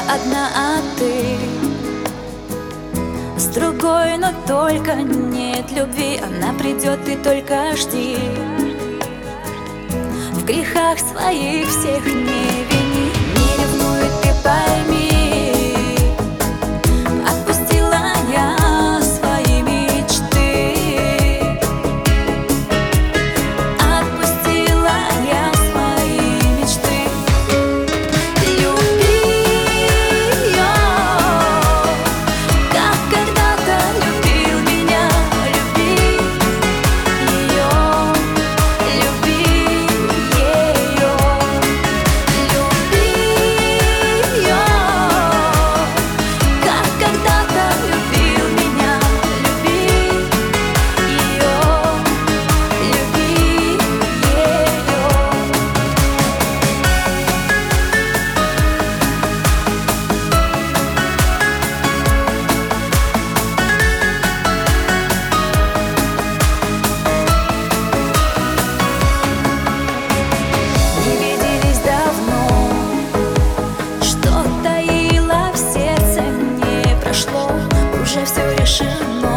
одна, а ты с другой, но только нет любви. Она придет, ты только жди. В грехах своих всех не вини, не ревнуй, ты пойми. Отпустила я свои мечты, отпустила я свои мечты. Люби ее, как когда-то любил меня. Люби ее, люби ее, люби ее, как когда-то любил меня. Люби ее, люби ее. Не виделись давно, что таило в сердце не прошло, уже все решено.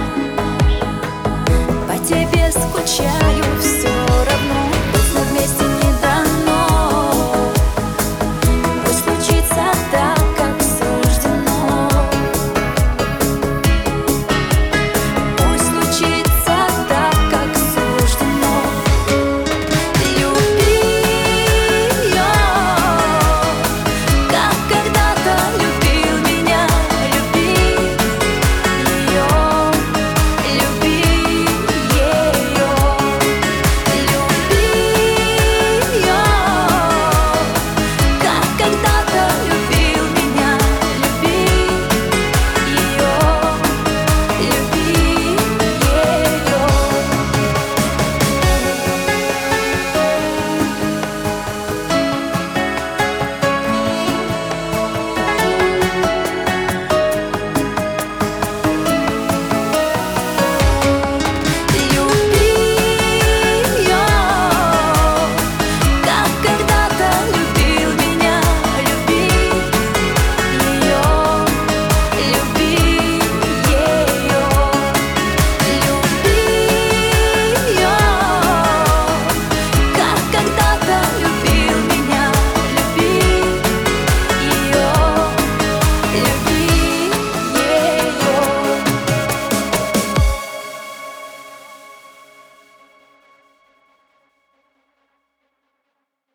По тебе скучаю, все равно, быть мы вместе не дано. Пусть случится так, как суждено. Пусть случится так, как суждено. Люби ее, как когда-то любил меня. Люби ее, люби ее, люби ее, как когда-то любил меня. Люби ее, люби ее, как когда-то любил меня. Люби ее, люби ее, люби ее, как когда-то любил меня. Люби ее, люби.